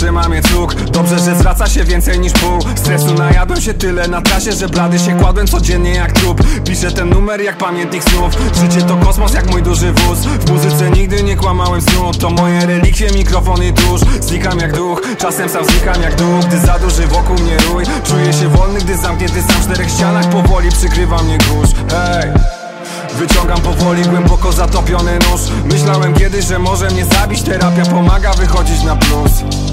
że mam je cuk. Dobrze, że zwraca się więcej niż pół. Stresu najadłem się tyle na trasie, że blady się kładłem codziennie jak trup. Piszę ten numer jak pamiętnik snów. Życie to kosmos jak mój duży wóz. W muzyce nigdy nie kłamałem snu. To moje relikwie, mikrofon i tusz. Znikam jak duch, czasem sam znikam jak duch. Gdy za duży wokół mnie rój. Czuję się wolny, gdy zamknięty sam w czterech ścianach. Powoli przykrywa mnie kurz. Hej! Wyciągam powoli głęboko zatopiony nóż. Myślałem kiedyś, że może mnie zabić. Terapia pomaga wychodzić na plus.